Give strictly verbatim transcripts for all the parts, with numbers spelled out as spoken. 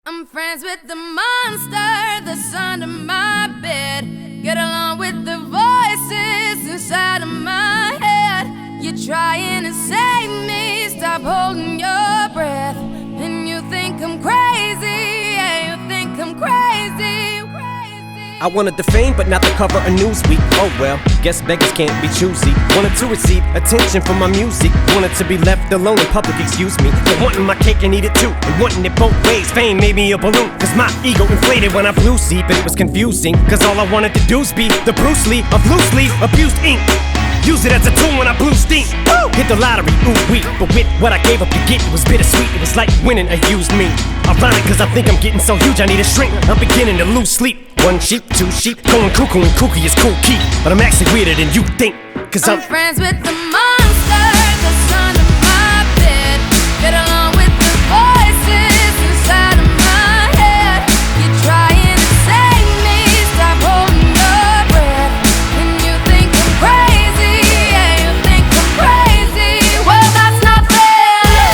I'm friends with the monster that's under my bed. Get along with the voices inside of my head. You're trying to save me, stop holding your breath. And you think I'm crazy, yeah, you think I'm crazy, crazy. I wanted the fame, but not the cover of Newsweek. Oh well, guess beggars can't be choosy. Wanted to receive attention from my music. Wanted to be left alone in public, excuse me. But wanting my cake and eat it too, and wanting it both ways. Fame made me a balloon, cause my ego inflated when I flew see. But it was confusing, cause all I wanted to do was be the Bruce Lee of loosely abused ink. Use it as a tool when I blew steam. Woo! Hit the lottery, ooh wee. But with what I gave up to get, it was bittersweet. It was like winning a used me. Ironic, cause I think I'm getting so huge I need a shrink. I'm beginning to lose sleep. One sheep, two sheep, going cuckoo and kooky is cool key. But I'm actually weirder than you think, cause I'm, I'm friends with the monster that's under my bed. Get along with the voices inside of my head. You're trying to save me, stop holding your breath. And you think I'm crazy, yeah, you think I'm crazy. Well, that's not fair.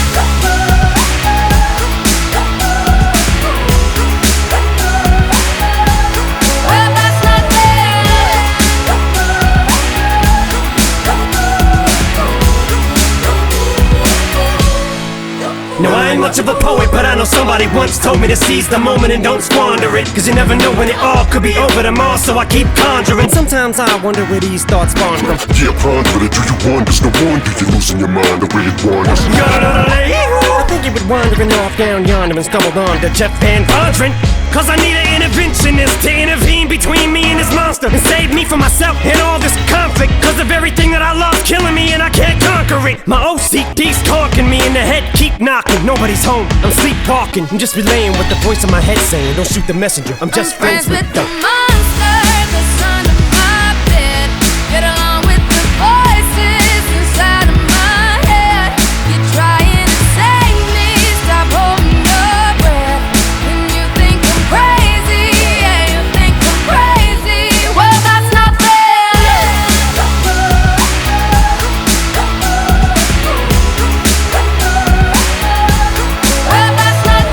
Well, that's not fair. no, I ain't much of a poet, but I know somebody once told me to seize the moment and don't squander it. Cause you never know when it all could be over tomorrow, so I keep conjuring. Sometimes I wonder where these thoughts spawn from. Yeah, ponder it, do you wonder? No wonder you're losing your mind the way it wanders. I think you were wandering off down yonder and stumbled on to Jeff Van Vondren. Cause I need an interventionist to intervene between me and this monster and save me from myself and all this conflict. Cause of everything that I love killing me and I can't conquer it. My O C D's talking me in the head, keep knocking. Nobody's home, I'm sleepwalking. I'm just relaying what the voice in my head saying. Don't shoot the messenger, I'm just I'm friends with the the monster that's under my bed. Get along with the voices inside of my head. You're trying to save me, stop holding your breath. And you think I'm crazy, yeah, you think I'm crazy. Well, that's not fair. Well, that's not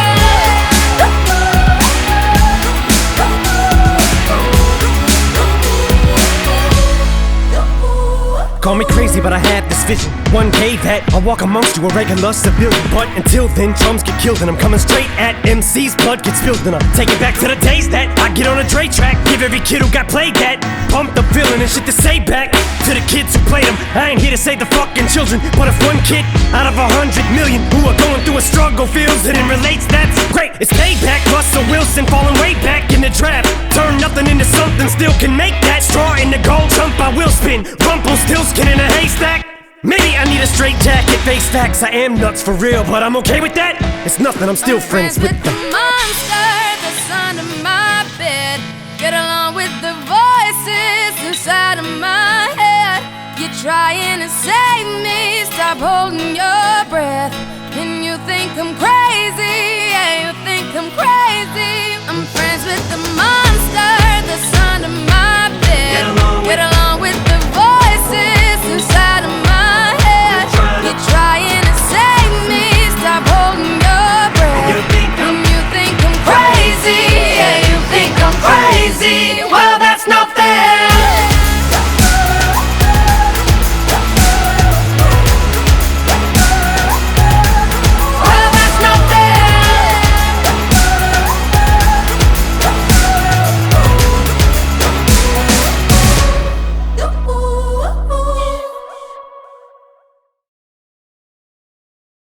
fair. Call me crazy, but I had this vision. One day that I'll walk amongst you, a regular civilian. But until then, drums get killed and I'm coming straight at M C's. Blood gets spilled and I take it back to the days that I get on a Dre track. Give every kid who got played that pumped up feeling and shit to say back to the kids who played them. I ain't here to save the fucking children, but if one kid out of a hundred million who are going through a struggle feels it and relates, that's great. It's payback. Russell Wilson falling way back in the draft. Turn nothing into something, still can make that. Straw in the gold jump, I will spin. Rumpelstiltskin in a haystack. Maybe I need a straight jacket, face facts. I am nuts for real, but I'm okay with that. It's nothing, I'm still I'm friends with the them. monster that's under my bed. Get along with the voices inside of my head. You're trying to save me, stop holding your breath. And you think I'm crazy,